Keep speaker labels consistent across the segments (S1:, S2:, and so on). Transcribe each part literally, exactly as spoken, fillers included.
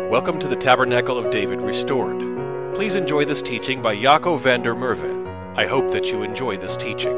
S1: Welcome to the Tabernacle of David Restored. Please enjoy this teaching by Jaco van der Merwe. I hope that you enjoy this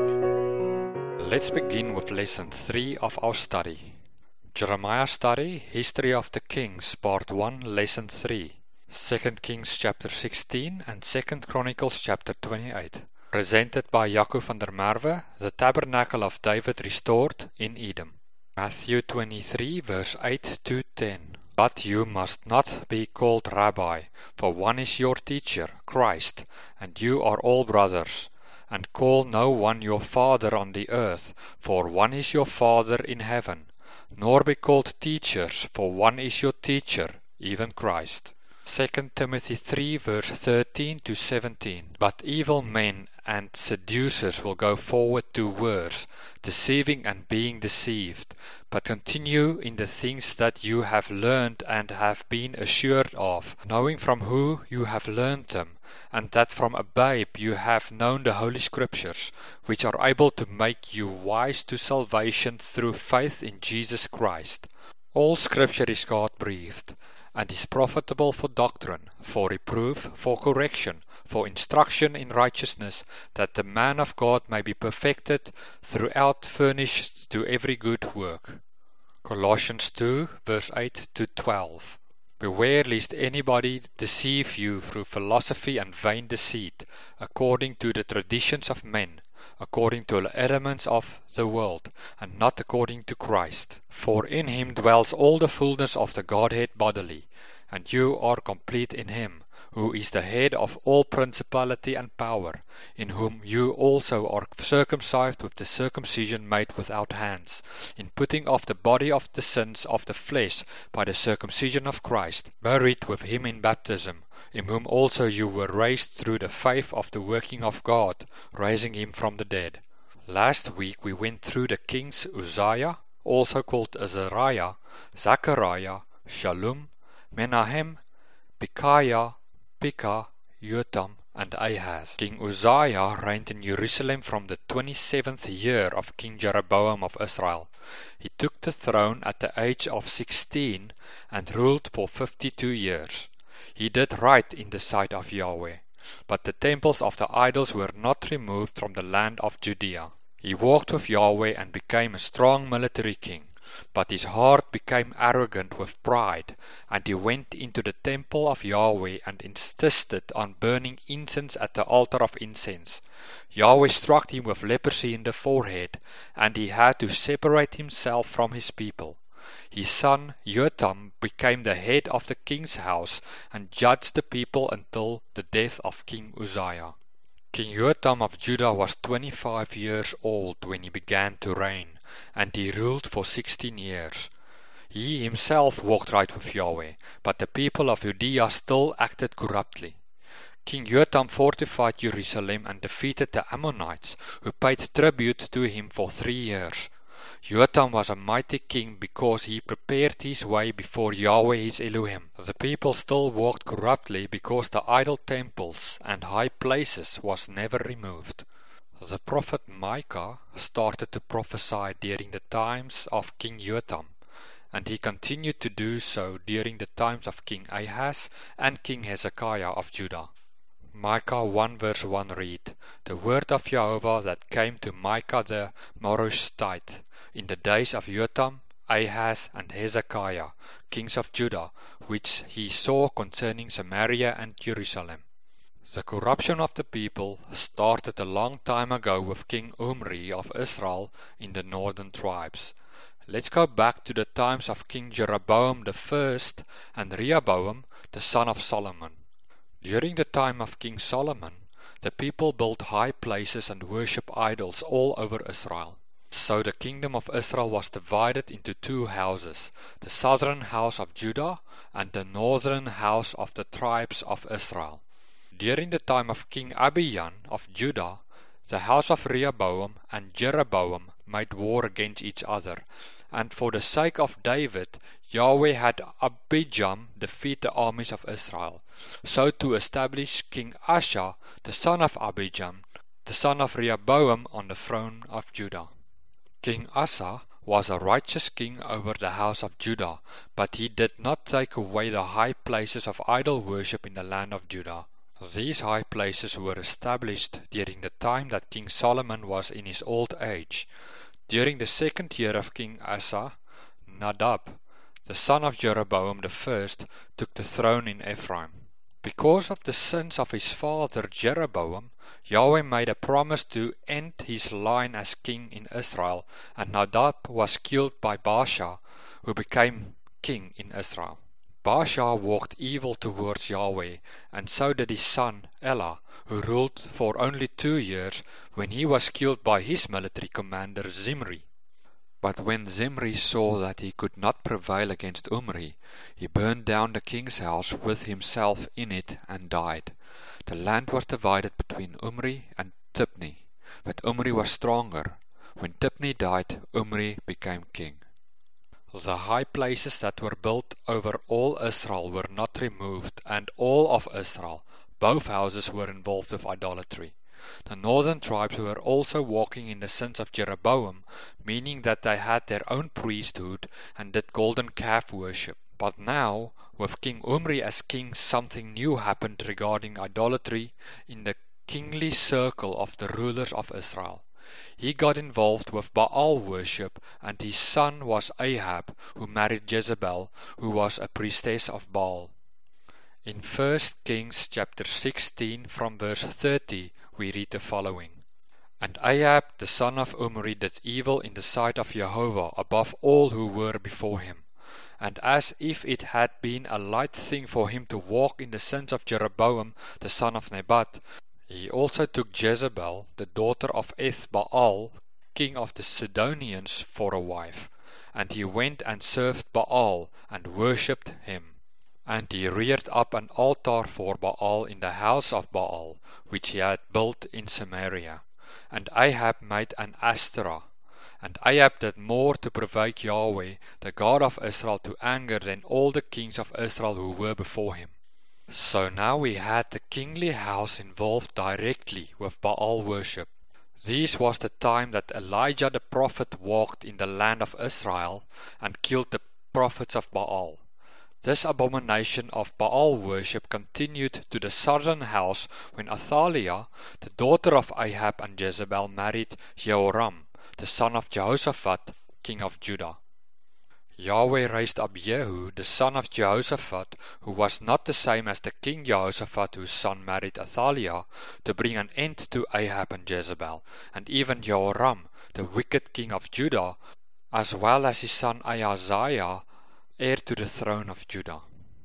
S1: teaching.
S2: Let's begin with lesson three of our study. Jeremiah study, History of the Kings, part one, lesson three. Second Kings chapter sixteen and Second Chronicles chapter twenty-eight. Presented by Jaco van der Merwe, the Tabernacle of David Restored in Edom. Matthew twenty-three verse eight to ten. But you must not be called Rabbi, for one is your teacher, Christ, and you are all brothers. And call no one your father on the earth, for one is your Father in heaven. Nor be called teachers, for one is your teacher, even Christ. Second Timothy three verse thirteen to seventeen. But evil men and seducers will go forward to wars, deceiving and being deceived. But continue in the things that you have learned and have been assured of, knowing from who you have learned them, and that from a babe you have known the Holy Scriptures, which are able to make you wise to salvation through faith in Jesus Christ. All Scripture is God-breathed, and is profitable for doctrine, for reproof, for correction, for instruction in righteousness, that the man of God may be perfected, throughout furnished to every good work. Colossians two, verse eight to twelve. Beware lest anybody deceive you through philosophy and vain deceit, according to the traditions of men, according to the elements of the world, and not according to Christ. For in him dwells all the fullness of the Godhead bodily, and you are complete in him, who is the head of all principality and power, in whom you also are circumcised with the circumcision made without hands, in putting off the body of the sins of the flesh by the circumcision of Christ, buried with him in baptism, in whom also you were raised through the faith of the working of God, raising him from the dead. Last week we went through the kings Uzziah, also called Azariah, Zechariah, Shallum, Menahem, Pekahiah, Pekah, Jotham, and Ahaz. King Uzziah reigned in Jerusalem from the twenty-seventh year of King Jeroboam of Israel. He took the throne at the age of sixteen and ruled for fifty-two years. He did right in the sight of Yahweh, but the temples of the idols were not removed from the land of Judea. He walked with Yahweh and became a strong military king. But his heart became arrogant with pride, and he went into the temple of Yahweh and insisted on burning incense at the altar of incense. Yahweh struck him with leprosy in the forehead, and he had to separate himself from his people. His son Jotham became the head of the king's house and judged the people until the death of King Uzziah. King Jotham of Judah was twenty-five years old when he began to reign, and he ruled for sixteen years. He himself walked right with Yahweh, but the people of Judea still acted corruptly. King Jotham fortified Jerusalem and defeated the Ammonites, who paid tribute to him for three years. Jotham was a mighty king because he prepared his way before Yahweh his Elohim. The people still walked corruptly because the idol temples and high places was never removed. The prophet Micah started to prophesy during the times of King Jotham, and he continued to do so during the times of King Ahaz and King Hezekiah of Judah. Micah one verse one read, The word of Jehovah that came to Micah the Moroshite in the days of Jotham, Ahaz, and Hezekiah, kings of Judah, which he saw concerning Samaria and Jerusalem. The corruption of the people started a long time ago with King Omri of Israel in the northern tribes. Let's go back to the times of King Jeroboam the first and Rehoboam, the son of Solomon. During the time of King Solomon, the people built high places and worshipped idols all over Israel. So the kingdom of Israel was divided into two houses, the southern house of Judah and the northern house of the tribes of Israel. During the time of King Abijam of Judah, the house of Rehoboam and Jeroboam made war against each other, and for the sake of David, Yahweh had Abijam defeat the armies of Israel, so to establish King Asa, the son of Abijam, the son of Rehoboam, on the throne of Judah. King Asa was a righteous king over the house of Judah, but he did not take away the high places of idol worship in the land of Judah. These high places were established during the time that King Solomon was in his old age. During the second year of King Asa, Nadab, the son of Jeroboam the first, took the throne in Ephraim. Because of the sins of his father Jeroboam, Yahweh made a promise to end his line as king in Israel, and Nadab was killed by Baasha, who became king in Israel. Baasha walked evil towards Yahweh, and so did his son Elah, who ruled for only two years when he was killed by his military commander Zimri. But when Zimri saw that he could not prevail against Omri, he burned down the king's house with himself in it and died. The land was divided between Omri and Tibni, but Omri was stronger. When Tibni died, Omri became king. The high places that were built over all Israel were not removed, and all of Israel, both houses, were involved with idolatry. The northern tribes were also walking in the sins of Jeroboam, meaning that they had their own priesthood and did golden calf worship. But now, with King Omri as king, something new happened regarding idolatry in the kingly circle of the rulers of Israel. He got involved with Baal worship, and his son was Ahab, who married Jezebel, who was a priestess of Baal. In First Kings chapter sixteen from verse thirty, we read the following. And Ahab the son of Omri did evil in the sight of Jehovah above all who were before him. And as if it had been a light thing for him to walk in the sins of Jeroboam the son of Nebat, he also took Jezebel, the daughter of Ethbaal, king of the Sidonians, for a wife. And he went and served Baal, and worshipped him. And he reared up an altar for Baal in the house of Baal, which he had built in Samaria. And Ahab made an Ashtoreth. And Ahab did more to provoke Yahweh, the God of Israel, to anger than all the kings of Israel who were before him. So now we had the kingly house involved directly with Baal worship. This was the time that Elijah the prophet walked in the land of Israel and killed the prophets of Baal. This abomination of Baal worship continued to the southern house when Athaliah, the daughter of Ahab and Jezebel, married Jehoram, the son of Jehoshaphat, king of Judah. Yahweh raised up Jehu, the son of Jehoshaphat, who was not the same as the king Jehoshaphat whose son married Athaliah, to bring an end to Ahab and Jezebel, and even Jehoram, the wicked king of Judah, as well as his son Ahaziah, heir to the throne of Judah.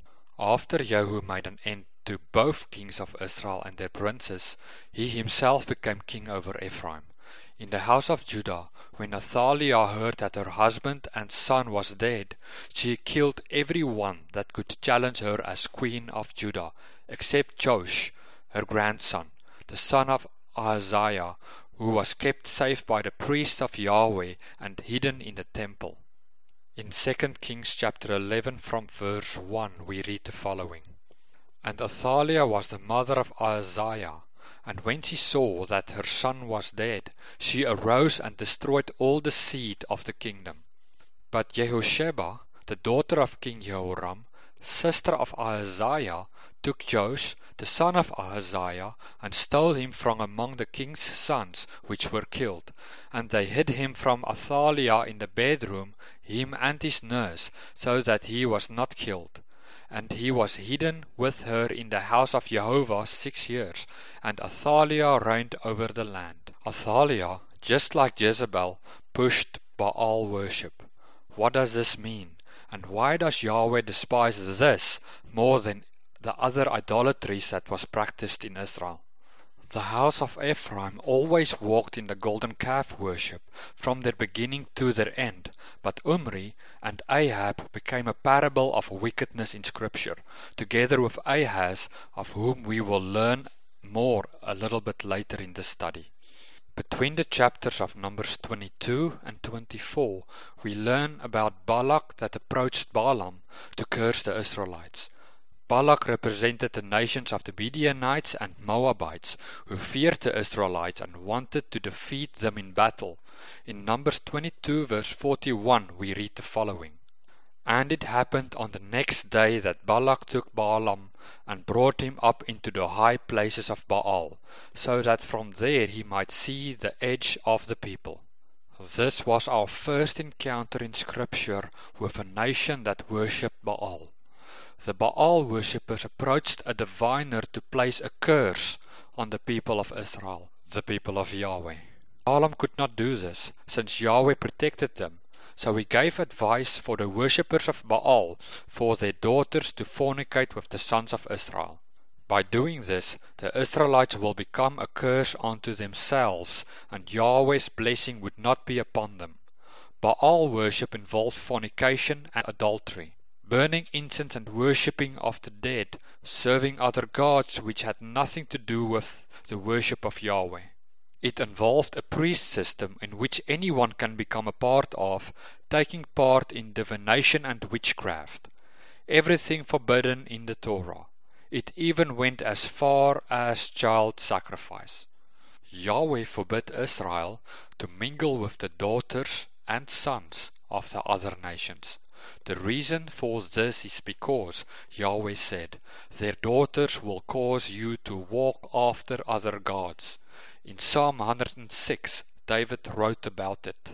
S2: After Jehu made an end to both kings of Israel and their princes, he himself became king over Ephraim. In the house of Judah, when Athaliah heard that her husband and son was dead, she killed every one that could challenge her as queen of Judah, except Joash, her grandson, the son of Ahaziah, who was kept safe by the priests of Yahweh and hidden in the temple. In Second Kings chapter eleven from verse one we read the following. And Athaliah was the mother of Ahaziah, and when she saw that her son was dead, she arose and destroyed all the seed of the kingdom. But Jehosheba, the daughter of King Jehoram, sister of Ahaziah, took Joash, the son of Ahaziah, and stole him from among the king's sons, which were killed. And they hid him from Athaliah in the bedroom, him and his nurse, so that he was not killed. And he was hidden with her in the house of Jehovah six years, and Athaliah reigned over the land. Athaliah, just like Jezebel, pushed Baal worship. What does this mean? And why does Yahweh despise this more than the other idolatries that was practiced in Israel? The house of Ephraim always walked in the golden calf worship, from their beginning to their end, but Omri and Ahab became a parable of wickedness in Scripture, together with Ahaz, of whom we will learn more a little bit later in the study. Between the chapters of Numbers twenty-two and twenty-four, we learn about Balak that approached Balaam to curse the Israelites. Balak represented the nations of the Midianites and Moabites, who feared the Israelites and wanted to defeat them in battle. In Numbers twenty-two verse forty-one we read the following. And it happened on the next day that Balak took Balaam and brought him up into the high places of Baal, so that from there he might see the edge of the people. This was our first encounter in Scripture with a nation that worshipped Baal. The Baal worshippers approached a diviner to place a curse on the people of Israel, the people of Yahweh. Balaam could not do this, since Yahweh protected them, so he gave advice for the worshippers of Baal for their daughters to fornicate with the sons of Israel. By doing this, the Israelites will become a curse unto themselves, and Yahweh's blessing would not be upon them. Baal worship involved fornication and adultery, burning incense and worshipping of the dead, serving other gods which had nothing to do with the worship of Yahweh. It involved a priest system in which anyone can become a part of, taking part in divination and witchcraft. Everything forbidden in the Torah. It even went as far as child sacrifice. Yahweh forbid Israel to mingle with the daughters and sons of the other nations. The reason for this is because Yahweh said, their daughters will cause you to walk after other gods. In Psalm one hundred six, David wrote about it.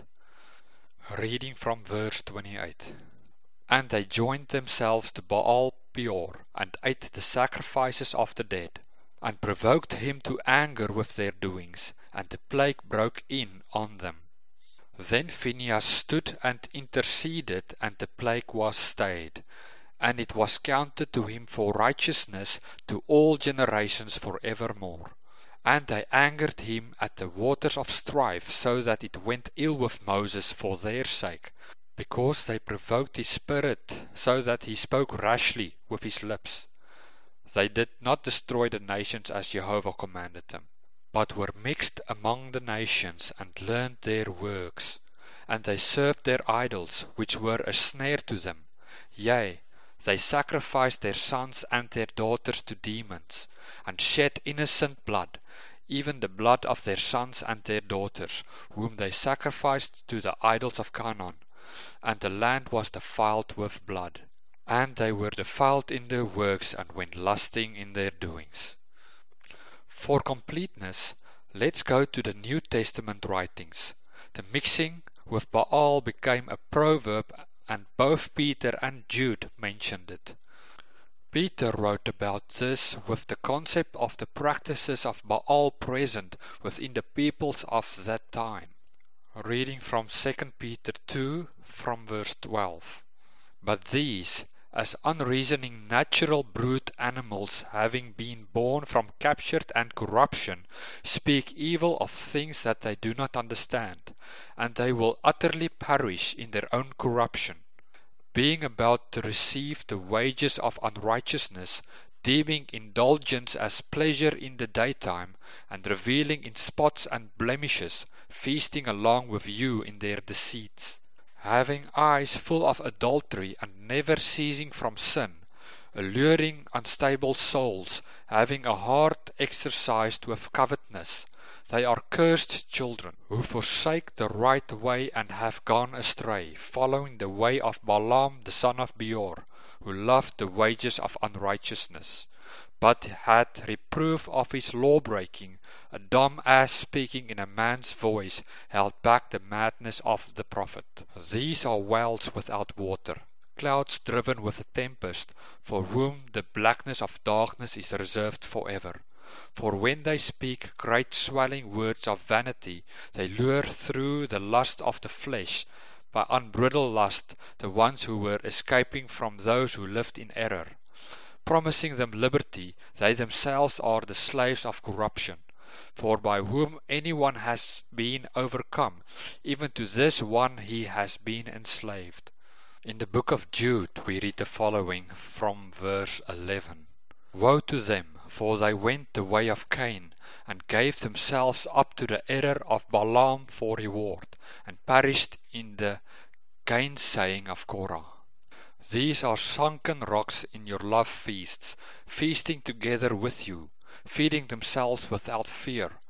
S2: Reading from verse twenty-eight. And they joined themselves to Baal Peor, and ate the sacrifices of the dead, and provoked him to anger with their doings, and the plague broke in on them. Then Phinehas stood and interceded, and the plague was stayed, and it was counted to him for righteousness to all generations for evermore. And they angered him at the waters of strife, so that it went ill with Moses for their sake, because they provoked his spirit, so that he spoke rashly with his lips. They did not destroy the nations as Jehovah commanded them, but were mixed among the nations, and learned their works. And they served their idols, which were a snare to them. Yea, they sacrificed their sons and their daughters to demons, and shed innocent blood, even the blood of their sons and their daughters, whom they sacrificed to the idols of Canaan, and the land was defiled with blood. And they were defiled in their works, and went lusting in their doings. For completeness, let's go to the New Testament writings. The mixing with Baal became a proverb, and both Peter and Jude mentioned it. Peter wrote about this with the concept of the practices of Baal present within the peoples of that time. Reading from Second Peter two, from verse twelve. But these, as unreasoning natural brute animals, having been born from capture and corruption, speak evil of things that they do not understand, and they will utterly perish in their own corruption, being about to receive the wages of unrighteousness, deeming indulgence as pleasure in the daytime, and revealing in spots and blemishes, feasting along with you in their deceits, having eyes full of adultery, and never ceasing from sin, alluring unstable souls, having a heart exercised with covetousness. They are cursed children, who forsake the right way and have gone astray, following the way of Balaam the son of Beor, who loved the wages of unrighteousness, but had reproof of his law-breaking. A dumb ass speaking in a man's voice held back the madness of the prophet. These are wells without water, clouds driven with a tempest, for whom the blackness of darkness is reserved forever. For when they speak great swelling words of vanity, they lure through the lust of the flesh, by unbridled lust, the ones who were escaping from those who lived in error. Promising them liberty, they themselves are the slaves of corruption. For by whom anyone has been overcome, even to this one he has been enslaved. In the book of Jude we read the following from verse eleven. Woe to them, for they went the way of Cain, and gave themselves up to the error of Balaam for reward, and perished in the gainsaying of Korah. These are sunken rocks in your love feasts, feasting together with you, feeding themselves without fear.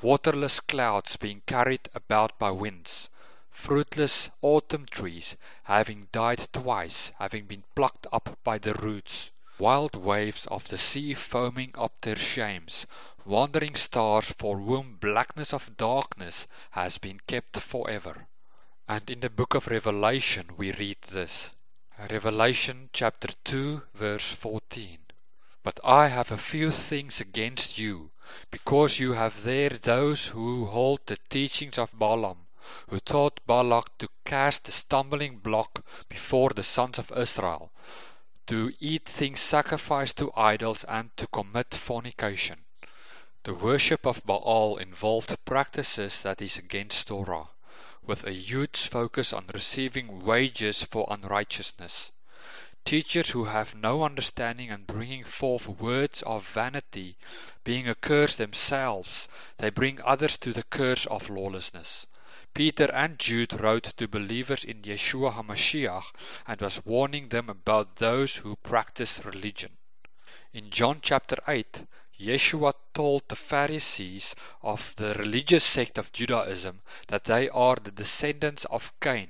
S2: waterless clouds being carried about by winds, fruitless autumn trees having died twice, having been plucked up by the roots, wild waves of the sea foaming up their shames, wandering stars for whom blackness of darkness has been kept forever. And in the book of Revelation we read this. Revelation chapter two verse fourteen. But I have a few things against you, because you have there those who hold the teachings of Balaam, who taught Balak to cast the stumbling block before the sons of Israel, to eat things sacrificed to idols, and to commit fornication. The worship of Baal involved practices that is against Torah, with a huge focus on receiving wages for unrighteousness. Teachers who have no understanding and bringing forth words of vanity, being a curse themselves, they bring others to the curse of lawlessness. Peter and Jude wrote to believers in Yeshua HaMashiach and was warning them about those who practice religion. In John chapter eight, Yeshua told the Pharisees of the religious sect of Judaism that they are the descendants of Cain.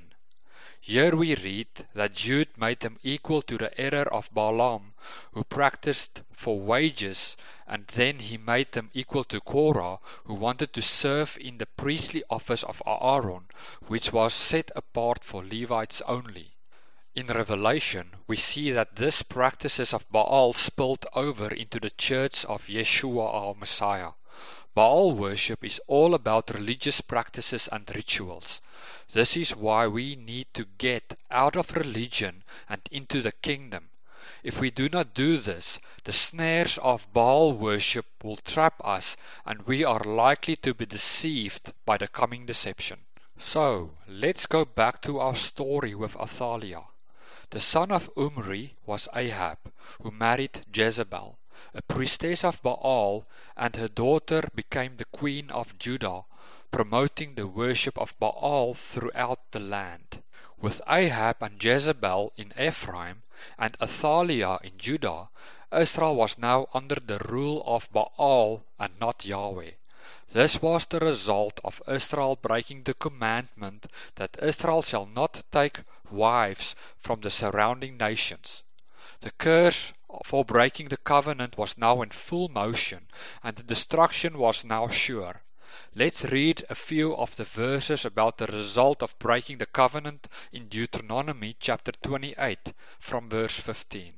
S2: Here we read that Jude made them equal to the error of Balaam, who practiced for wages, and then he made them equal to Korah, who wanted to serve in the priestly office of Aaron, which was set apart for Levites only. In Revelation, we see that this practices of Baal spilled over into the church of Yeshua our Messiah. Baal worship is all about religious practices and rituals. This is why we need to get out of religion and into the kingdom. If we do not do this, the snares of Baal worship will trap us, and we are likely to be deceived by the coming deception. So, let's go back to our story with Athaliah. The son of Omri was Ahab, who married Jezebel, a priestess of Baal, and her daughter became the queen of Judah, promoting the worship of Baal throughout the land. With Ahab and Jezebel in Ephraim and Athaliah in Judah, Israel was now under the rule of Baal and not Yahweh. This was the result of Israel breaking the commandment that Israel shall not take wives from the surrounding nations. The curse for breaking the covenant was now in full motion, and the destruction was now sure. Let's read a few of the verses about the result of breaking the covenant in Deuteronomy chapter twenty-eight from verse fifteen.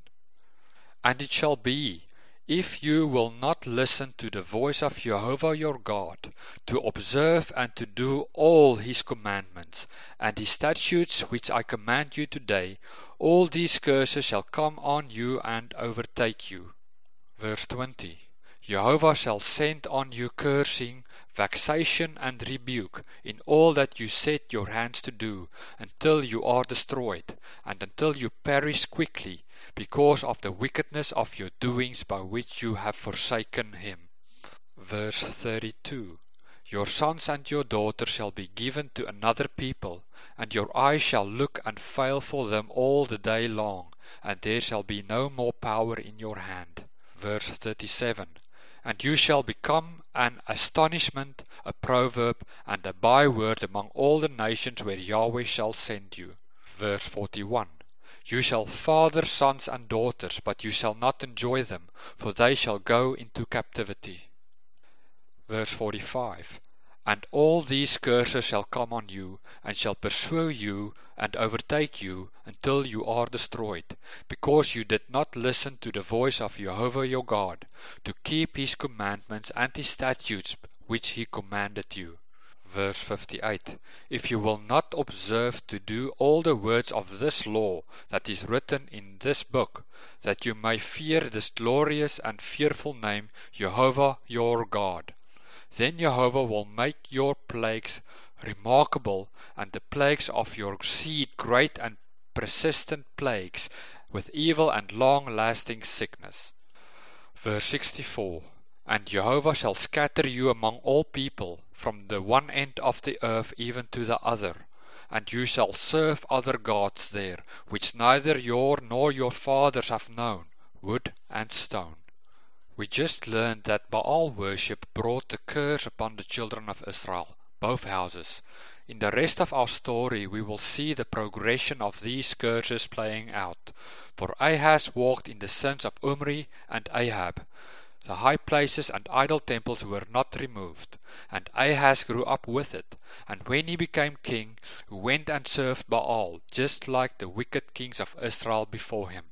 S2: And it shall be, if you will not listen to the voice of Jehovah your God, to observe and to do all his commandments, and his statutes which I command you today, all these curses shall come on you and overtake you. Verse twenty. Jehovah shall send on you cursing, vexation and rebuke in all that you set your hands to do, until you are destroyed, and until you perish quickly, because of the wickedness of your doings by which you have forsaken him. Verse thirty-two. Your sons and your daughters shall be given to another people, and your eyes shall look and fail for them all the day long, and there shall be no more power in your hand. Verse thirty-seven. And you shall become an astonishment, a proverb, and a byword among all the nations where Yahweh shall send you. Verse forty-one. You shall father sons and daughters, but you shall not enjoy them, for they shall go into captivity. Verse forty-five. And all these curses shall come on you, and shall pursue you, and overtake you, until you are destroyed, because you did not listen to the voice of Jehovah your God, to keep his commandments and his statutes which he commanded you. Verse fifty-eight. If you will not observe to do all the words of this law that is written in this book, that you may fear this glorious and fearful name, Jehovah your God, then Jehovah will make your plagues remarkable, and the plagues of your seed great and persistent plagues, with evil and long-lasting sickness. Verse sixty-four. And Jehovah shall scatter you among all people, from the one end of the earth even to the other, and you shall serve other gods there, which neither your nor your fathers have known, wood and stone. We just learned that Baal worship brought the curse upon the children of Israel, both houses. In the rest of our story, we will see the progression of these curses playing out. For Ahaz walked in the sins of Omri and Ahab. The high places and idol temples were not removed, and Ahaz grew up with it, and when he became king, he went and served Baal, just like the wicked kings of Israel before him.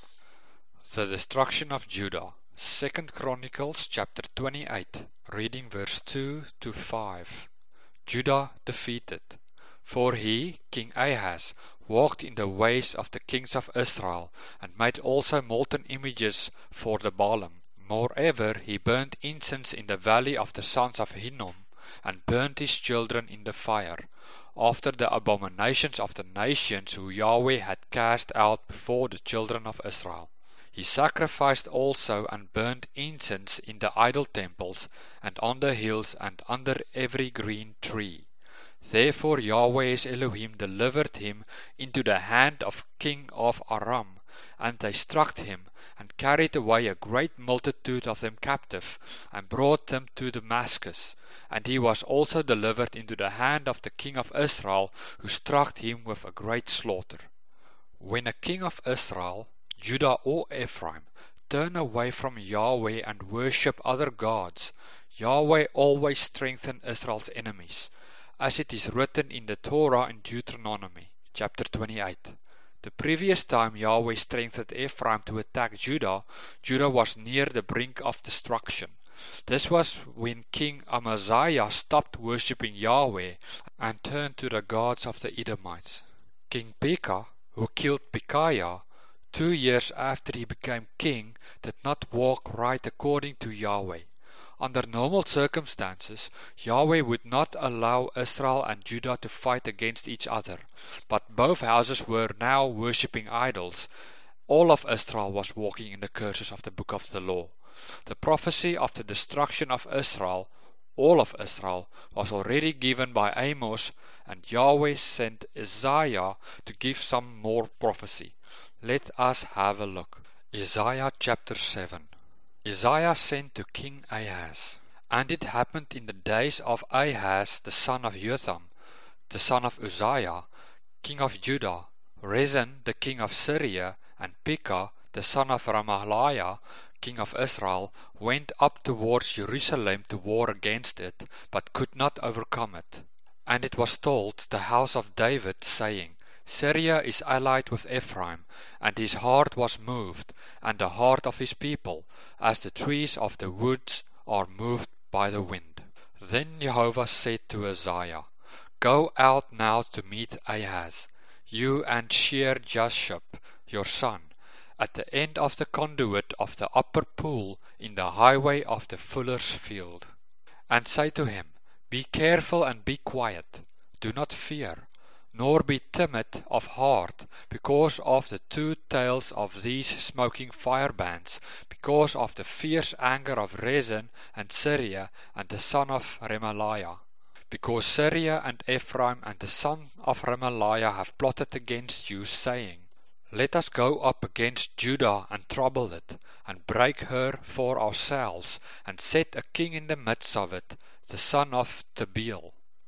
S2: The destruction of Judah. Second Chronicles chapter twenty-eight, reading verse two to five. Judah defeated. For he, King Ahaz, walked in the ways of the kings of Israel, and made also molten images for the Baalim. Moreover, he burnt incense in the valley of the sons of Hinnom, and burnt his children in the fire, after the abominations of the nations who Yahweh had cast out before the children of Israel. He sacrificed also and burnt incense in the idol temples, and on the hills, and under every green tree. Therefore Yahweh his Elohim delivered him into the hand of king of Aram, and they struck him, and carried away a great multitude of them captive, and brought them to Damascus. And he was also delivered into the hand of the king of Israel, who struck him with a great slaughter. When a king of Israel, Judah or Ephraim, turn away from Yahweh and worship other gods, Yahweh always strengthened Israel's enemies, as it is written in the Torah in Deuteronomy, chapter twenty-eight. The previous time Yahweh strengthened Ephraim to attack Judah, Judah was near the brink of destruction. This was when King Amaziah stopped worshipping Yahweh and turned to the gods of the Edomites. King Pekah, who killed Pekahiah, two years after he became king, did not walk right according to Yahweh. Under normal circumstances, Yahweh would not allow Israel and Judah to fight against each other, but both houses were now worshipping idols. All of Israel was walking in the curses of the book of the law. The prophecy of the destruction of Israel, all of Israel, was already given by Amos, and Yahweh sent Isaiah to give some more prophecy. Let us have a look. Isaiah chapter seven. Isaiah sent to King Ahaz. And it happened in the days of Ahaz the son of Jotham, the son of Uzziah, king of Judah, Rezin the king of Syria, and Pekah the son of Remaliah, king of Israel, went up towards Jerusalem to war against it, but could not overcome it. And it was told the house of David, saying, Syria is allied with Ephraim, and his heart was moved, and the heart of his people, as the trees of the woods are moved by the wind. Then Jehovah said to Isaiah, Go out now to meet Ahaz, you and Shear-Jashub, your son, at the end of the conduit of the upper pool in the highway of the fuller's field. And say to him, Be careful and be quiet, do not fear, nor be timid of heart, because of the two tails of these smoking firebands, because of the fierce anger of Rezin and Syria and the son of Remaliah. Because Syria and Ephraim and the son of Remaliah have plotted against you, saying, Let us go up against Judah and trouble it, and break her for ourselves, and set a king in the midst of it, the son of Tabeel.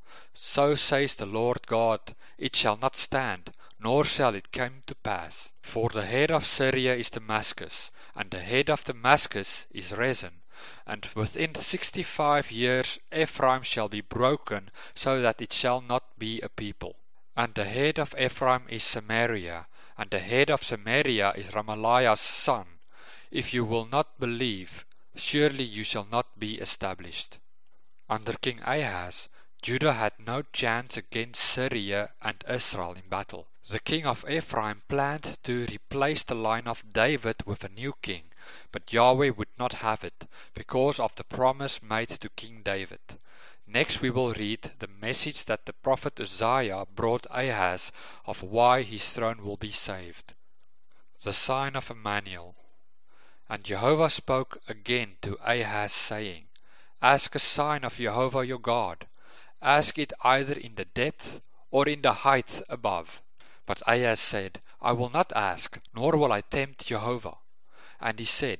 S2: So says the Lord God, It shall not stand, nor shall it come to pass. For the head of Syria is Damascus, and the head of Damascus is Rezin. And within sixty-five years Ephraim shall be broken, so that it shall not be a people. And the head of Ephraim is Samaria, and the head of Samaria is Remaliah's son. If you will not believe, surely you shall not be established. Under King Ahaz, Judah had no chance against Syria and Israel in battle. The king of Ephraim planned to replace the line of David with a new king, but Yahweh would not have it, because of the promise made to King David. Next we will read the message that the prophet Uzziah brought Ahaz of why his throne will be saved. The sign of Emmanuel. And Jehovah spoke again to Ahaz, saying, Ask a sign of Jehovah your God. Ask it either in the depth or in the height above. But Ahaz said, I will not ask, nor will I tempt Jehovah. And he said,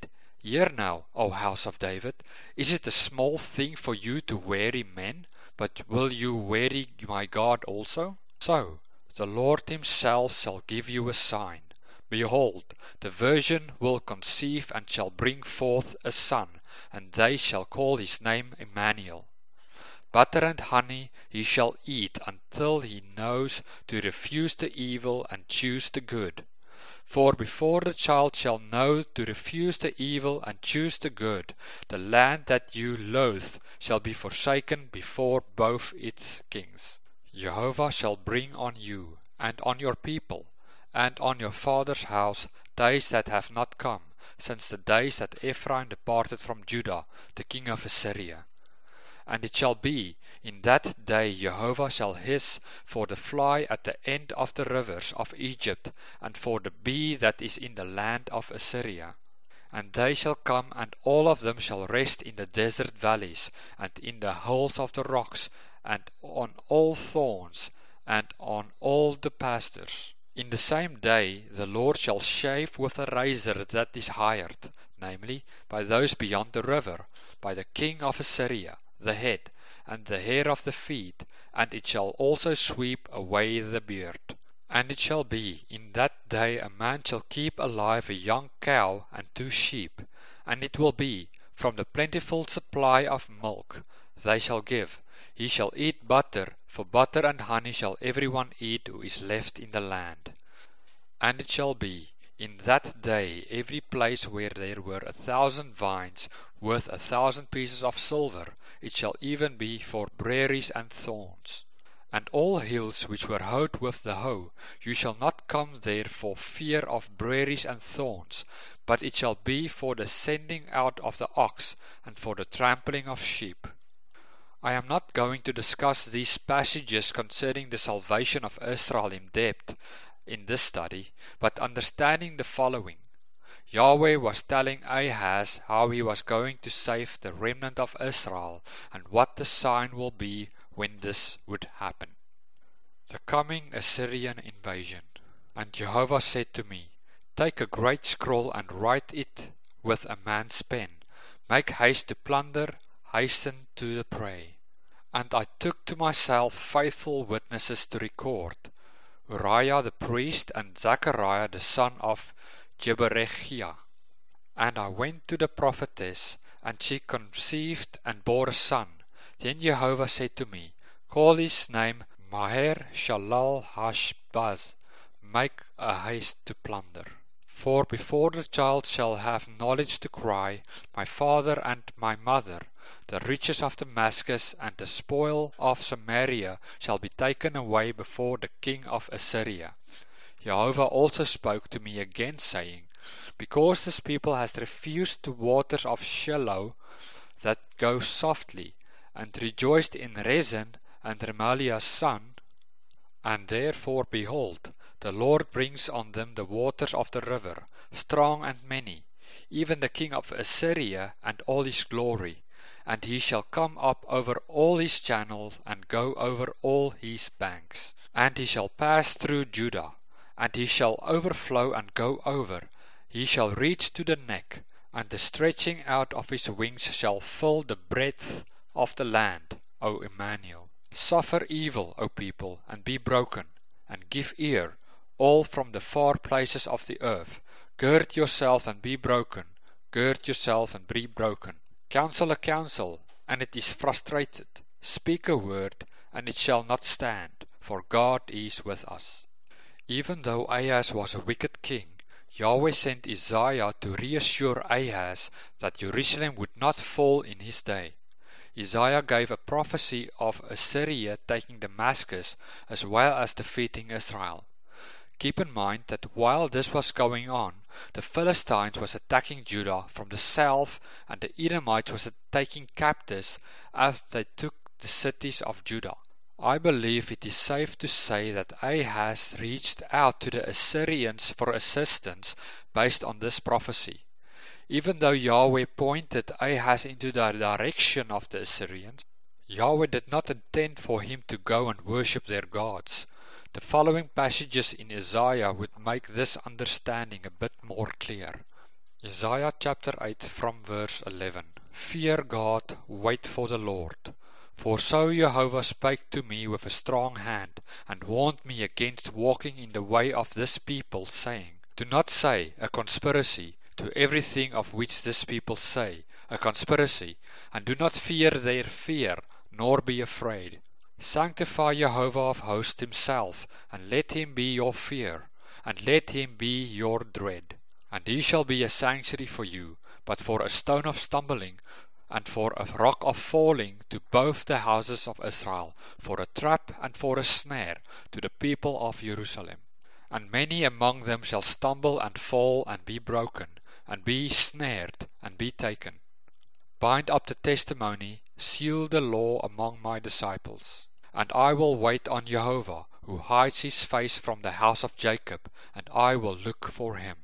S2: Hear now, O house of David, is it a small thing for you to weary men, but will you weary my God also? So, the Lord himself shall give you a sign. Behold, the virgin will conceive and shall bring forth a son, and they shall call his name Emmanuel. Butter and honey he shall eat until he knows to refuse the evil and choose the good. For before the child shall know to refuse the evil and choose the good, the land that you loathe shall be forsaken before both its kings. Jehovah shall bring on you, and on your people, and on your father's house, days that have not come, since the days that Ephraim departed from Judah, the king of Assyria. And it shall be, in that day Jehovah shall hiss for the fly at the end of the rivers of Egypt, and for the bee that is in the land of Assyria. And they shall come, and all of them shall rest in the desert valleys, and in the holes of the rocks, and on all thorns, and on all the pastures. In the same day the Lord shall shave with a razor that is hired, namely, by those beyond the river, by the king of Assyria, the head, and the hair of the feet, and it shall also sweep away the beard. And it shall be, in that day a man shall keep alive a young cow and two sheep, and it will be, from the plentiful supply of milk they shall give, he shall eat butter, for butter and honey shall every one eat who is left in the land. And it shall be, in that day every place where there were a thousand vines worth a thousand pieces of silver, it shall even be for briarees and thorns. And all hills which were hoed with the hoe, you shall not come there for fear of briarees and thorns, but it shall be for the sending out of the ox, and for the trampling of sheep. I am not going to discuss these passages concerning the salvation of Israel in depth in this study, but understanding the following. Yahweh was telling Ahaz how he was going to save the remnant of Israel, and what the sign will be when this would happen. The coming Assyrian invasion. And Jehovah said to me, Take a great scroll and write it with a man's pen. Make haste to plunder, hasten to the prey. And I took to myself faithful witnesses to record, Uriah the priest and Zechariah the son of Jeberechiah. And I went to the prophetess, and she conceived and bore a son. Then Jehovah said to me, Call his name Maher-shalal-hash-baz, make a haste to plunder. For before the child shall have knowledge to cry, My father and my mother, the riches of Damascus and the spoil of Samaria shall be taken away before the king of Assyria. Jehovah also spoke to me again, saying, Because this people has refused the waters of Shiloh that go softly, and rejoiced in Rezin and Remaliah's son, and therefore, behold, the Lord brings on them the waters of the river, strong and many, even the king of Assyria and all his glory, and he shall come up over all his channels, and go over all his banks. And he shall pass through Judah, and he shall overflow and go over, he shall reach to the neck, and the stretching out of his wings shall fill the breadth of the land, O Emmanuel. Suffer evil, O people, and be broken, and give ear, all from the far places of the earth. Gird yourself and be broken, gird yourself and be broken. Counsel a counsel, and it is frustrated. Speak a word, and it shall not stand, for God is with us. Even though Ahaz was a wicked king, Yahweh sent Isaiah to reassure Ahaz that Jerusalem would not fall in his day. Isaiah gave a prophecy of Assyria taking Damascus as well as defeating Israel. Keep in mind that while this was going on, the Philistines was attacking Judah from the south, and the Edomites was taking captives as they took the cities of Judah. I believe it is safe to say that Ahaz reached out to the Assyrians for assistance based on this prophecy. Even though Yahweh pointed Ahaz into the direction of the Assyrians, Yahweh did not intend for him to go and worship their gods. The following passages in Isaiah would make this understanding a bit more clear. Isaiah chapter eight from verse eleven. Fear God, wait for the Lord. For so Jehovah spake to me with a strong hand, and warned me against walking in the way of this people, saying, Do not say, a conspiracy, to everything of which this people say, a conspiracy, and do not fear their fear, nor be afraid. Sanctify Jehovah of hosts himself, and let him be your fear, and let him be your dread. And he shall be a sanctuary for you, but for a stone of stumbling, and for a rock of falling to both the houses of Israel, for a trap and for a snare to the people of Jerusalem. And many among them shall stumble and fall and be broken, and be snared and be taken. Bind up the testimony, seal the law among my disciples. And I will wait on Jehovah, who hides his face from the house of Jacob, and I will look for him.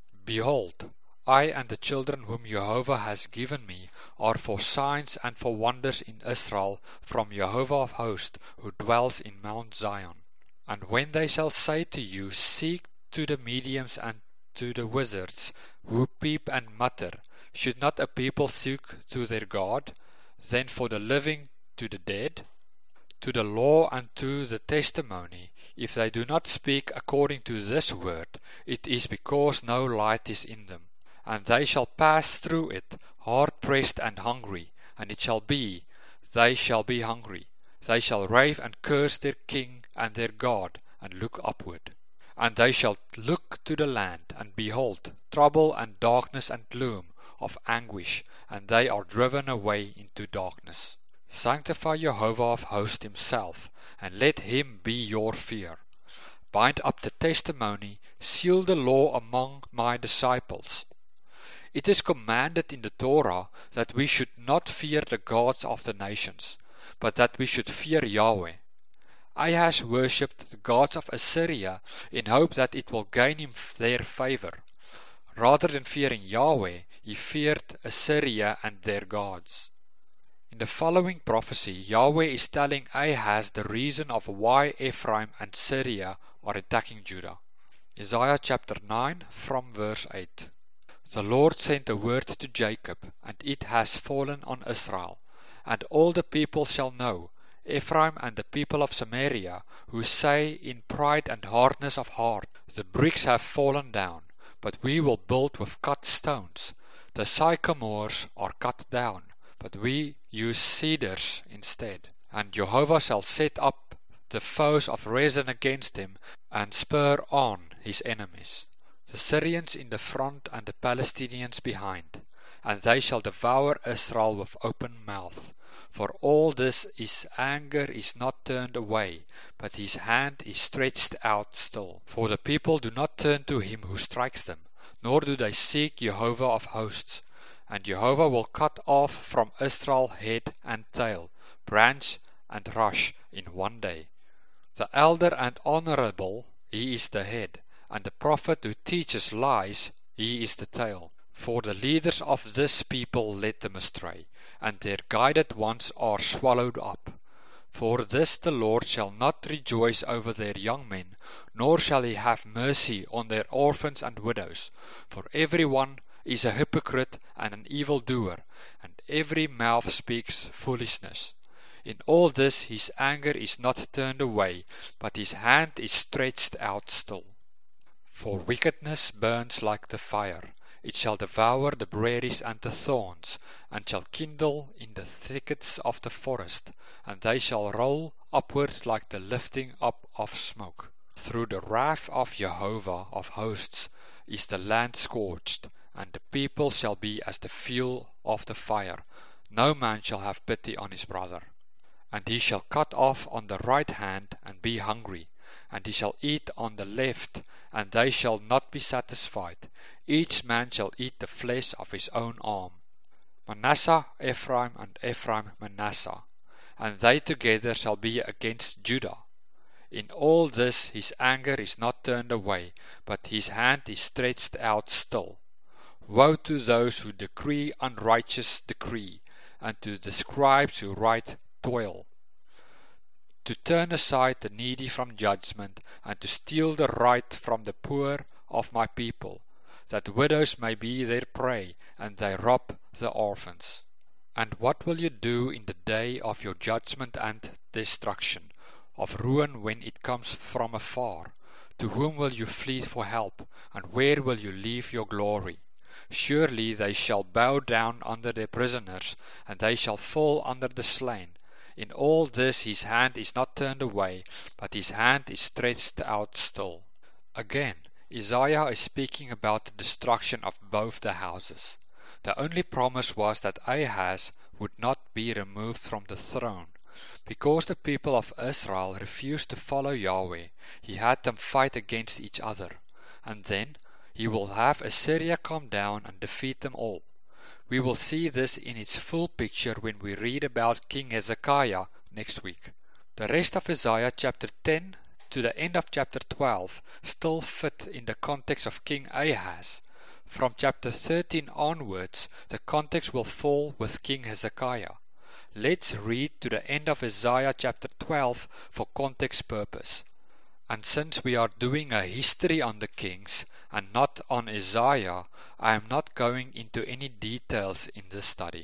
S2: Behold, I and the children whom Jehovah has given me are for signs and for wonders in Israel from Jehovah of hosts, who dwells in Mount Zion. And when they shall say to you, Seek to the mediums and to the wizards, who peep and mutter, should not a people seek to their God? Then for the living to the dead, to the law and to the testimony, if they do not speak according to this word, it is because no light is in them. And they shall pass through it, hard-pressed and hungry, and it shall be, they shall be hungry. They shall rave and curse their king and their God, and look upward. And they shall look to the land, and behold, trouble and darkness and gloom of anguish, and they are driven away into darkness. Sanctify Jehovah of hosts himself, and let him be your fear. Bind up the testimony, seal the law among my disciples. It is commanded in the Torah that we should not fear the gods of the nations, but that we should fear Yahweh. Ahaz worshipped the gods of Assyria in hope that it will gain him their favor. Rather than fearing Yahweh, he feared Assyria and their gods. In the following prophecy, Yahweh is telling Ahaz the reason of why Ephraim and Syria are attacking Judah. Isaiah chapter nine from verse eight. The Lord sent a word to Jacob, and it has fallen on Israel. And all the people shall know, Ephraim and the people of Samaria, who say in pride and hardness of heart, The bricks have fallen down, but we will build with cut stones. The sycamores are cut down, but we use cedars instead. And Jehovah shall set up the foes of Rezin against him, and spur on his enemies. The Syrians in the front and the Palestinians behind, and they shall devour Israel with open mouth. For all this his anger is not turned away, but his hand is stretched out still. For the people do not turn to him who strikes them, nor do they seek Jehovah of hosts. And Jehovah will cut off from Israel head and tail, branch and rush in one day. The elder and honorable, he is the head, and the prophet who teaches lies, he is the tail. For the leaders of this people led them astray, and their guided ones are swallowed up. For this the Lord shall not rejoice over their young men, nor shall he have mercy on their orphans and widows. For every one is a hypocrite and an evildoer, and every mouth speaks foolishness. In all this his anger is not turned away, but his hand is stretched out still. For wickedness burns like the fire, it shall devour the berries and the thorns, and shall kindle in the thickets of the forest, and they shall roll upwards like the lifting up of smoke. Through the wrath of Jehovah of hosts is the land scorched, and the people shall be as the fuel of the fire. No man shall have pity on his brother. And he shall cut off on the right hand, and be hungry, and he shall eat on the left, and they shall not be satisfied. Each man shall eat the flesh of his own arm. Manasseh, Ephraim, and Ephraim, Manasseh, and they together shall be against Judah. In all this his anger is not turned away, but his hand is stretched out still. Woe to those who decree unrighteous decree, and to the scribes who write toil, to turn aside the needy from judgment, and to steal the right from the poor of my people. that widows may be their prey, and they rob the orphans. And what will you do in the day of your judgment and destruction, of ruin when it comes from afar? To whom will you flee for help, and where will you leave your glory? Surely they shall bow down under their prisoners, and they shall fall under the slain. In all this his hand is not turned away, but his hand is stretched out still. Again, Isaiah is speaking about the destruction of both the houses. The only promise was that Ahaz would not be removed from the throne. Because the people of Israel refused to follow Yahweh, he had them fight against each other. And then he will have Assyria come down and defeat them all. We will see this in its full picture when we read about King Hezekiah next week. The rest of Isaiah chapter ten to the end of chapter twelve still fit in the context of King Ahaz. From chapter thirteen onwards, the context will fall with King Hezekiah. Let's read to the end of Isaiah chapter twelve for context purpose. And since we are doing a history on the kings and not on Isaiah, I am not going into any details in this study.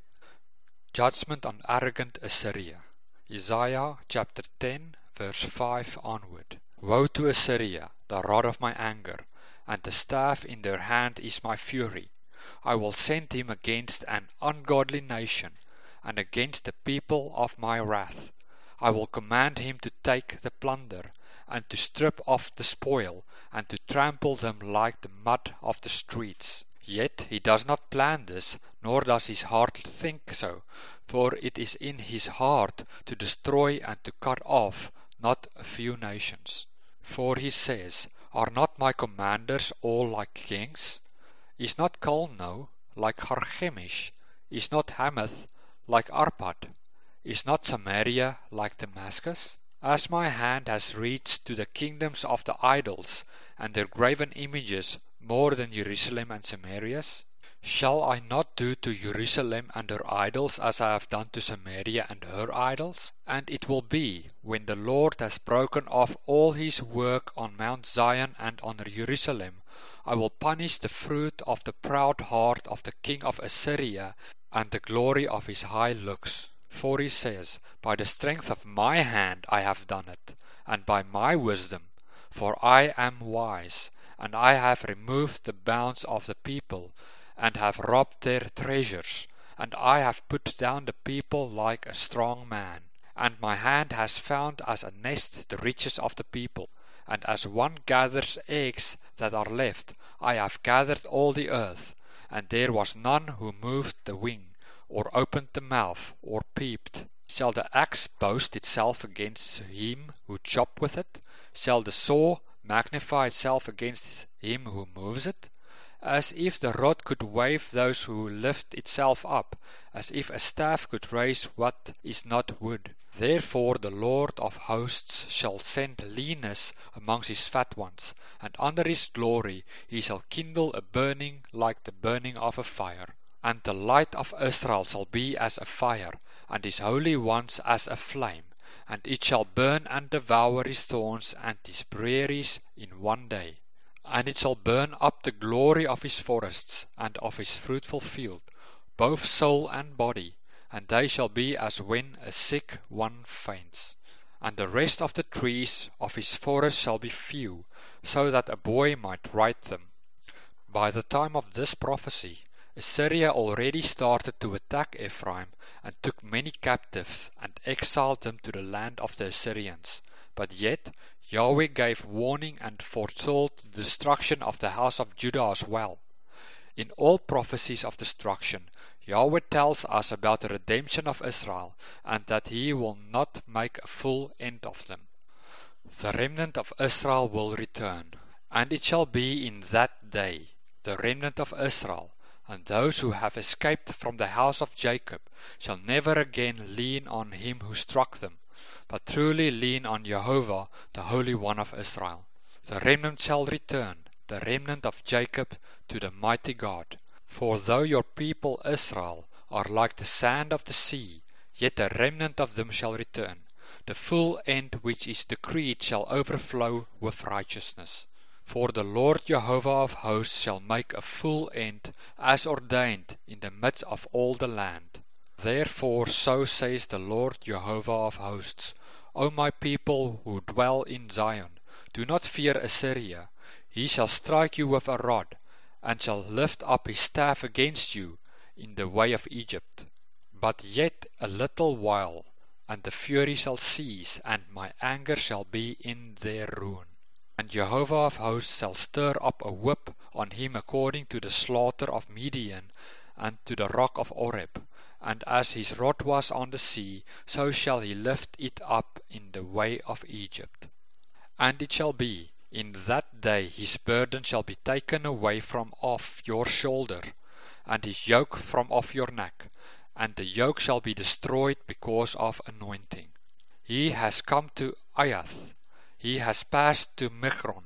S2: Judgment on arrogant Assyria. Isaiah chapter ten verse five onward. Woe to Assyria, the rod of my anger, and the staff in their hand is my fury. I will send him against an ungodly nation, and against the people of my wrath. I will command him to take the plunder, and to strip off the spoil, and to trample them like the mud of the streets. Yet he does not plan this, nor does his heart think so, for it is in his heart to destroy and to cut off not a few nations. For he says, Are not my commanders all like kings? Is not Calno like Carchemish? Is not Hamath like Arpad? Is not Samaria like Damascus? As my hand has reached to the kingdoms of the idols, and their graven images, more than Jerusalem and Samaria's, shall I not do to Jerusalem and her idols as I have done to Samaria and her idols? And it will be, when the Lord has broken off all his work on Mount Zion and on Jerusalem, I will punish the fruit of the proud heart of the king of Assyria and the glory of his high looks. For he says, By the strength of my hand I have done it, and by my wisdom, for I am wise, and I have removed the bounds of the people, and have robbed their treasures, and I have put down the people like a strong man. And my hand has found as a nest the riches of the people, and as one gathers eggs that are left, I have gathered all the earth, and there was none who moved the wing, or opened the mouth, or peeped. Shall the axe boast itself against him who chop with it? Shall the saw magnify itself against him who moves it? As if the rod could wave those who lift itself up, as if a staff could raise what is not wood. Therefore the Lord of hosts shall send leanness amongst his fat ones, and under his glory he shall kindle a burning like the burning of a fire. And the light of Israel shall be as a fire, and his holy ones as a flame, and it shall burn and devour his thorns and his prairies in one day. And it shall burn up the glory of his forests and of his fruitful field, both soul and body, and they shall be as when a sick one faints. And the rest of the trees of his forest shall be few, so that a boy might write them. By the time of this prophecy, Assyria already started to attack Ephraim, and took many captives, and exiled them to the land of the Assyrians. But yet Yahweh gave warning and foretold the destruction of the house of Judah as well. In all prophecies of destruction, Yahweh tells us about the redemption of Israel, and that he will not make a full end of them. The remnant of Israel will return, and it shall be in that day, the remnant of Israel, and those who have escaped from the house of Jacob, shall never again lean on him who struck them, but truly lean on Jehovah, the Holy One of Israel. The remnant shall return, the remnant of Jacob, to the mighty God. For though your people Israel are like the sand of the sea, yet the remnant of them shall return. The full end which is decreed shall overflow with righteousness. For the Lord Jehovah of hosts shall make a full end, as ordained, in the midst of all the land. Therefore so says the Lord Jehovah of hosts, O my people who dwell in Zion, do not fear Assyria. He shall strike you with a rod, and shall lift up his staff against you in the way of Egypt. But yet a little while, and the fury shall cease, and my anger shall be in their ruin. And Jehovah of hosts shall stir up a whip on him according to the slaughter of Midian, and to the rock of Oreb. And as his rod was on the sea, so shall he lift it up in the way of Egypt. And it shall be, in that day his burden shall be taken away from off your shoulder, and his yoke from off your neck, and the yoke shall be destroyed because of anointing. He has come to Ayath, he has passed to Migron.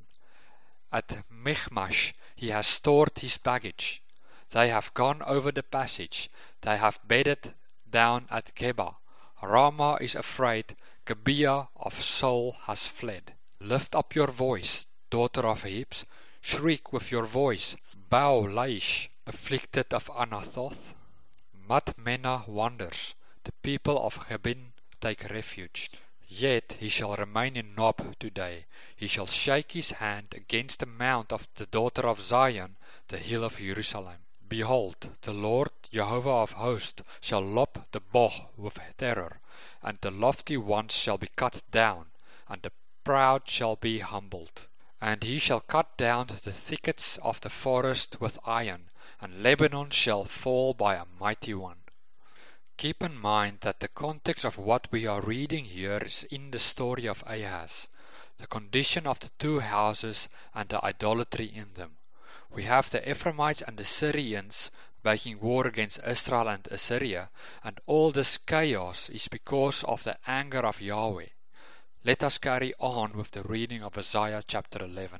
S2: At Michmash he has stored his baggage. They have gone over the passage, they have bedded down at Geba. Ramah is afraid, Gibeah of Saul has fled. Lift up your voice, daughter of Hebes, shriek with your voice, bow Laish, afflicted of Anathoth. Madmenah wanders, the people of Gebin take refuge. Yet he shall remain in Nob today, he shall shake his hand against the mount of the daughter of Zion, the hill of Jerusalem. Behold, the Lord Jehovah of hosts shall lop the bow with terror, and the lofty ones shall be cut down, and the proud shall be humbled. And he shall cut down the thickets of the forest with iron, and Lebanon shall fall by a mighty one. Keep in mind that the context of what we are reading here is in the story of Ahaz, the condition of the two houses and the idolatry in them. We have the Ephraimites and the Syrians making war against Israel and Assyria, and all this chaos is because of the anger of Yahweh. Let us carry on with the reading of Isaiah chapter eleven.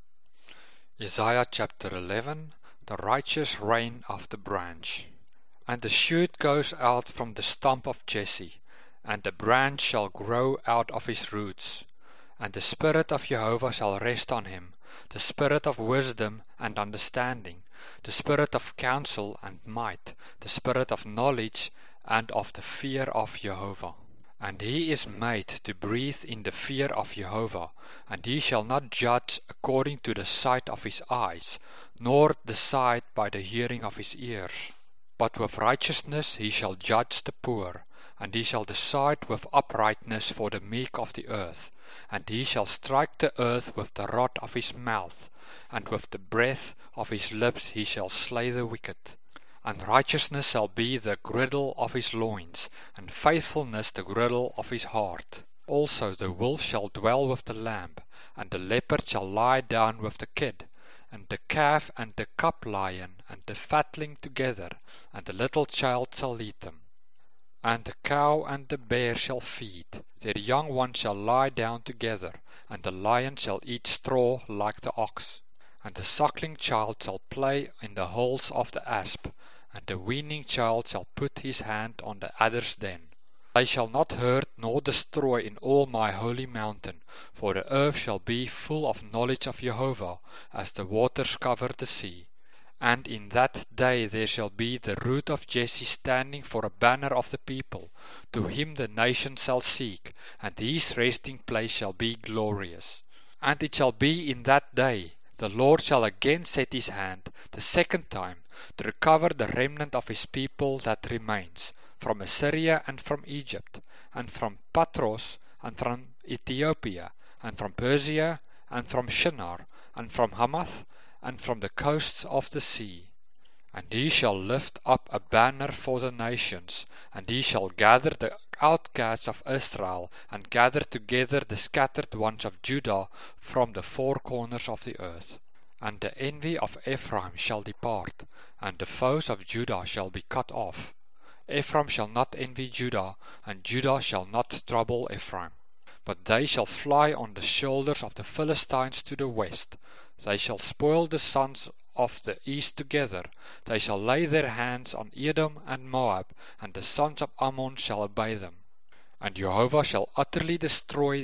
S2: Isaiah chapter eleven, the righteous reign of the branch. And the shoot goes out from the stump of Jesse, and the branch shall grow out of his roots. And the Spirit of Jehovah shall rest on him, the Spirit of wisdom and understanding, the Spirit of counsel and might, the Spirit of knowledge and of the fear of Jehovah. And he is made to breathe in the fear of Jehovah, and he shall not judge according to the sight of his eyes, nor decide by the hearing of his ears. But with righteousness he shall judge the poor, and he shall decide with uprightness for the meek of the earth. And he shall strike the earth with the rod of his mouth, and with the breath of his lips he shall slay the wicked. And righteousness shall be the girdle of his loins, and faithfulness the girdle of his heart. Also the wolf shall dwell with the lamb, and the leopard shall lie down with the kid, and the calf and the cub lion and the fatling together, and the little child shall lead them. And the cow and the bear shall feed, their young ones shall lie down together, and the lion shall eat straw like the ox. And the suckling child shall play in the holes of the asp, and the weaning child shall put his hand on the adder's den. They shall not hurt nor destroy in all my holy mountain, for the earth shall be full of knowledge of Jehovah, as the waters cover the sea. And in that day there shall be the root of Jesse standing for a banner of the people. To him the nations shall seek, and his resting place shall be glorious. And it shall be in that day, the Lord shall again set his hand, the second time, to recover the remnant of his people that remains, from Assyria and from Egypt, and from Patros, and from Ethiopia, and from Persia, and from Shinar, and from Hamath, and from the coasts of the sea. And he shall lift up a banner for the nations, and he shall gather the outcasts of Israel, and gather together the scattered ones of Judah from the four corners of the earth. And the envy of Ephraim shall depart, and the foes of Judah shall be cut off. Ephraim shall not envy Judah, and Judah shall not trouble Ephraim. But they shall fly on the shoulders of the Philistines to the west. They shall spoil the sons of the east together. They shall lay their hands on Edom and Moab, and the sons of Ammon shall obey them. And Jehovah shall utterly destroy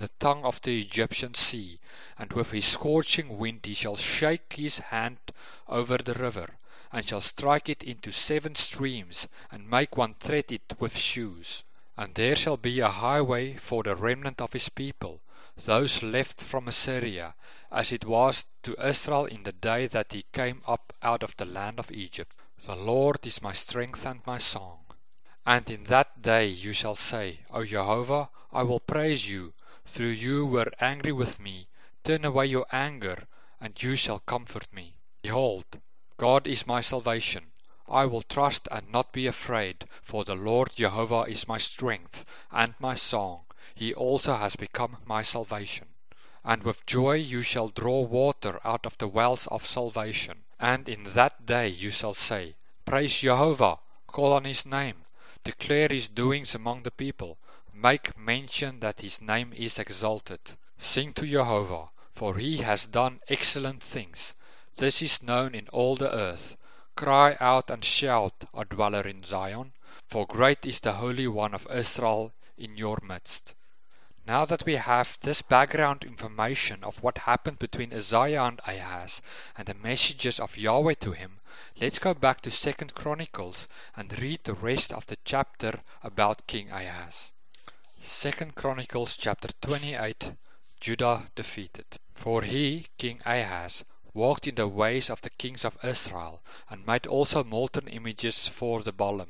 S2: the tongue of the Egyptian sea, and with his scorching wind he shall shake his hand over the river, and shall strike it into seven streams, and make one tread it with shoes. And there shall be a highway for the remnant of his people, those left from Assyria, as it was to Israel in the day that he came up out of the land of Egypt. The Lord is my strength and my song. And in that day you shall say, O Jehovah, I will praise you. Through you were angry with me. Turn away your anger, and you shall comfort me. Behold, God is my salvation. I will trust and not be afraid, for the Lord Jehovah is my strength and my song. He also has become my salvation. And with joy you shall draw water out of the wells of salvation. And in that day you shall say, Praise Jehovah, call on his name, declare his doings among the people, make mention that his name is exalted. Sing to Jehovah, for he has done excellent things. This is known in all the earth. Cry out and shout, O dweller in Zion, for great is the Holy One of Israel in your midst. Now that we have this background information of what happened between Uzziah and Ahaz and the messages of Yahweh to him, let's go back to Second Chronicles and read the rest of the chapter about King Ahaz. Second Chronicles chapter twenty-eight, Judah defeated. For he, King Ahaz, walked in the ways of the kings of Israel, and made also molten images for the Baalim.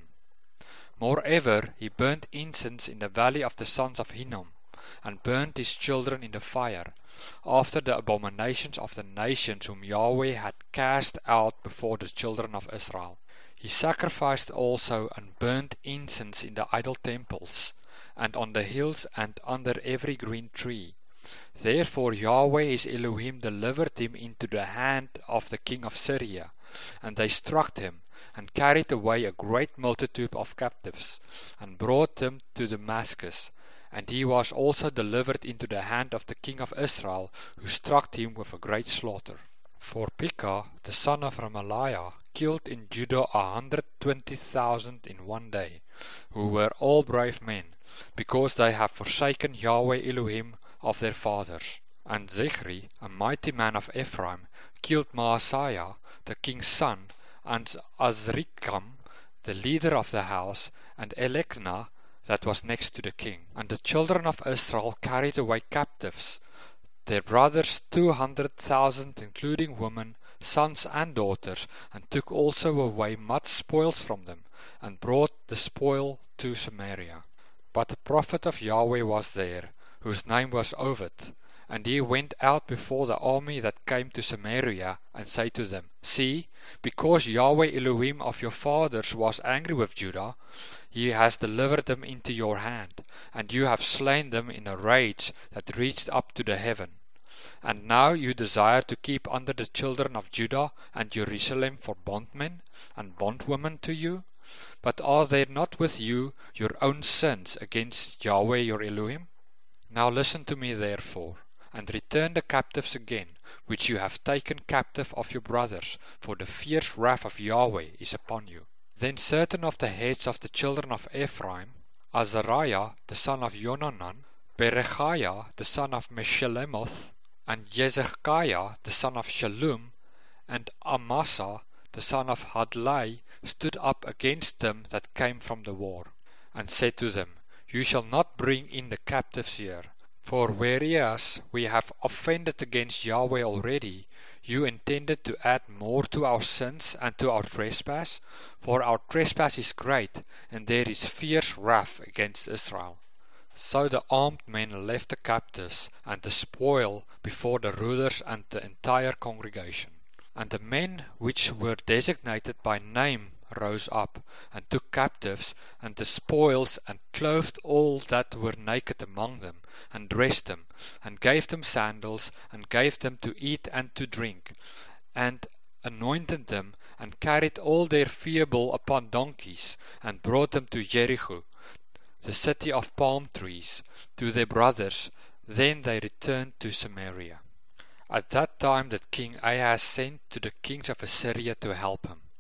S2: Moreover, he burnt incense in the valley of the sons of Hinnom, and burnt his children in the fire, after the abominations of the nations whom Yahweh had cast out before the children of Israel. He sacrificed also and burnt incense in the idol temples, and on the hills and under every green tree. Therefore Yahweh his Elohim delivered him into the hand of the king of Syria, and they struck him, and carried away a great multitude of captives, and brought them to Damascus. And he was also delivered into the hand of the king of Israel, who struck him with a great slaughter. For Pekah, the son of Remaliah, killed in Judah a hundred twenty thousand in one day, who were all brave men, because they have forsaken Yahweh Elohim of their fathers. And Zechri, a mighty man of Ephraim, killed Maaseiah, the king's son, and Azrikam, the leader of the house, and Elekna, that was next to the king. And the children of Israel carried away captives, their brothers two hundred thousand, including women, sons and daughters, and took also away much spoils from them, and brought the spoil to Samaria. But a prophet of Yahweh was there, whose name was Ovid, and he went out before the army that came to Samaria, and said to them, See, because Yahweh Elohim of your fathers was angry with Judah, he has delivered them into your hand, and you have slain them in a rage that reached up to the heaven. And now you desire to keep under the children of Judah and Jerusalem for bondmen and bondwomen to you? But are there not with you your own sins against Yahweh your Elohim? Now listen to me therefore, and return the captives again, which you have taken captive of your brothers, for the fierce wrath of Yahweh is upon you. Then certain of the heads of the children of Ephraim, Azariah the son of Jonanan, Berechiah the son of Meshillemoth, and Jezekiah the son of Shallum, and Amasa the son of Hadlai, stood up against them that came from the war, and said to them, You shall not bring in the captives here, for whereas we have offended against Yahweh already, you intended to add more to our sins and to our trespass, for our trespass is great, and there is fierce wrath against Israel. So the armed men left the captives and the spoil before the rulers and the entire congregation. And the men which were designated by name rose up, and took captives, and the spoils, and clothed all that were naked among them, and dressed them, and gave them sandals, and gave them to eat and to drink, and anointed them, and carried all their feeble upon donkeys, and brought them to Jericho, the city of palm trees, to their brothers. Then they returned to Samaria. At that time did King Ahaz send to the kings of Assyria to help him.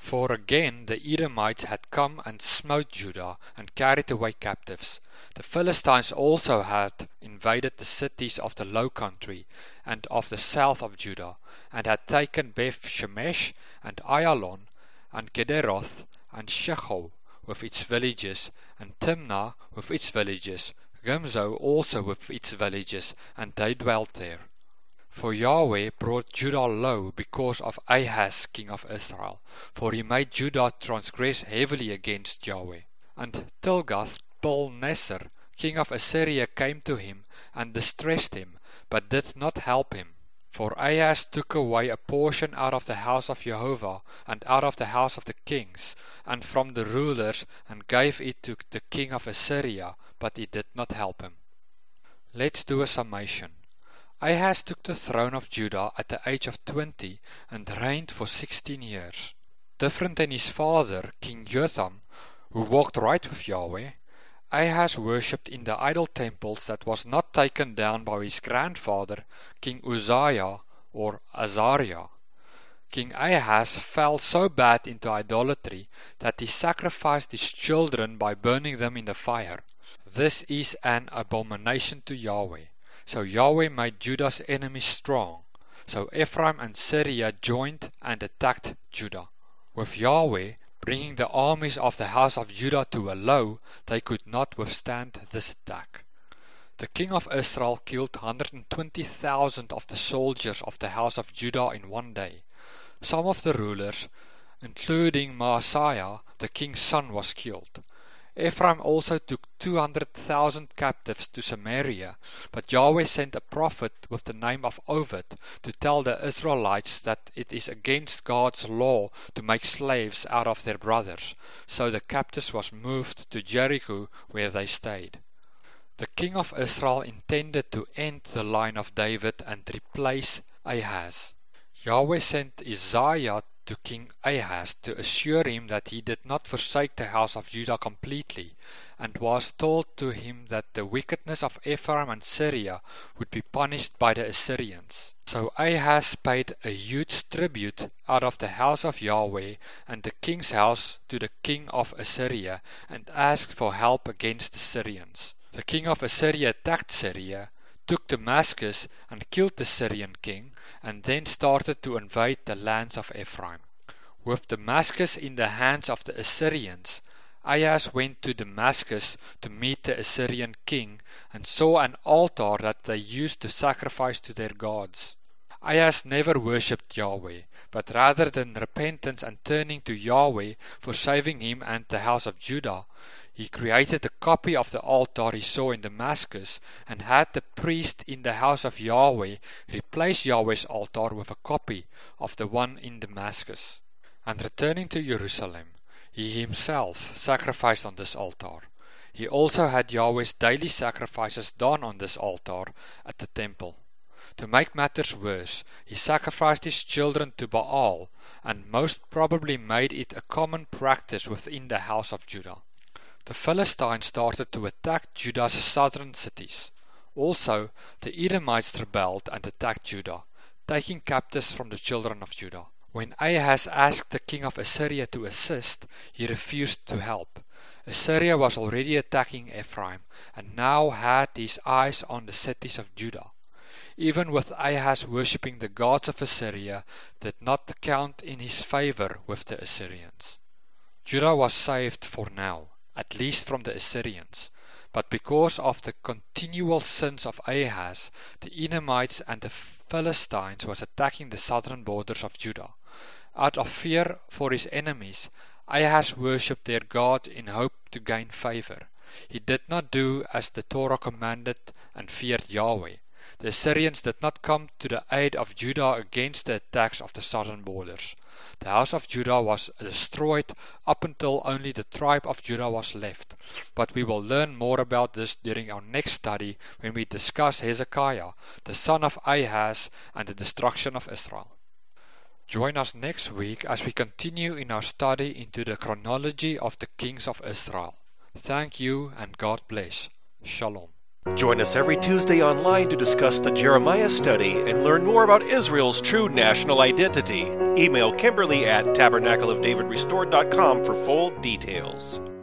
S2: For again the Edomites had come and smote Judah, and carried away captives. The Philistines also had invaded the cities of the low country, and of the south of Judah, and had taken Beth Shemesh, and Ayalon, and Gederoth, and Shecho, with its villages, and Timnah with its villages, Gimzo also with its villages, and they dwelt there. For Yahweh brought Judah low because of Ahaz king of Israel, for he made Judah transgress heavily against Yahweh. And Tilgath-Pilneser king of Assyria came to him, and distressed him, but did not help him. For Ahaz took away a portion out of the house of Jehovah, and out of the house of the kings, and from the rulers, and gave it to the king of Assyria, but he did not help him. Let's do a summation. Ahaz took the throne of Judah at the age of twenty, and reigned for sixteen years. Different than his father, King Jotham, who walked right with Yahweh, Ahaz worshipped in the idol temples that was not taken down by his grandfather, King Uzziah or Azariah. King Ahaz fell so bad into idolatry that he sacrificed his children by burning them in the fire. This is an abomination to Yahweh. So Yahweh made Judah's enemies strong. So Ephraim and Syria joined and attacked Judah. With Yahweh bringing the armies of the house of Judah to a low, they could not withstand this attack. The king of Israel killed one hundred twenty thousand of the soldiers of the house of Judah in one day. Some of the rulers, including Maaseiah, the king's son, was killed. Ephraim also took two hundred thousand captives to Samaria, but Yahweh sent a prophet with the name of Ovid to tell the Israelites that it is against God's law to make slaves out of their brothers, so the captives was moved to Jericho, where they stayed. The king of Israel intended to end the line of David and replace Ahaz. Yahweh sent Isaiah to King Ahaz to assure him that he did not forsake the house of Judah completely, and was told to him that the wickedness of Ephraim and Syria would be punished by the Assyrians. So Ahaz paid a huge tribute out of the house of Yahweh and the king's house to the king of Assyria, and asked for help against the Syrians. The king of Assyria attacked Syria, took Damascus and killed the Syrian king, and then started to invade the lands of Ephraim. With Damascus in the hands of the Assyrians, Ahaz went to Damascus to meet the Assyrian king, and saw an altar that they used to sacrifice to their gods. Ahaz never worshipped Yahweh, but rather than repentance and turning to Yahweh for saving him and the house of Judah, he created a copy of the altar he saw in Damascus, and had the priest in the house of Yahweh replace Yahweh's altar with a copy of the one in Damascus. And returning to Jerusalem, he himself sacrificed on this altar. He also had Yahweh's daily sacrifices done on this altar at the temple. To make matters worse, he sacrificed his children to Baal, and most probably made it a common practice within the house of Judah. The Philistines started to attack Judah's southern cities. Also, the Edomites rebelled and attacked Judah, taking captives from the children of Judah. When Ahaz asked the king of Assyria to assist, he refused to help. Assyria was already attacking Ephraim, and now had his eyes on the cities of Judah. Even with Ahaz worshipping the gods of Assyria, did not count in his favor with the Assyrians. Judah was saved for now, at least from the Assyrians, but because of the continual sins of Ahaz, the Edomites and the Philistines was attacking the southern borders of Judah. Out of fear for his enemies, Ahaz worshipped their gods in hope to gain favor. He did not do as the Torah commanded and feared Yahweh. The Assyrians did not come to the aid of Judah against the attacks of the southern borders. The house of Judah was destroyed up until only the tribe of Judah was left. But we will learn more about this during our next study when we discuss Hezekiah, the son of Ahaz, and the destruction of Israel. Join us next week as we continue in our study into the chronology of the kings of Israel. Thank you and God bless. Shalom.
S1: Join us every Tuesday online to discuss the Jeremiah study and learn more about Israel's true national identity. Email Kimberly at tabernacle of david restored dot com for full details.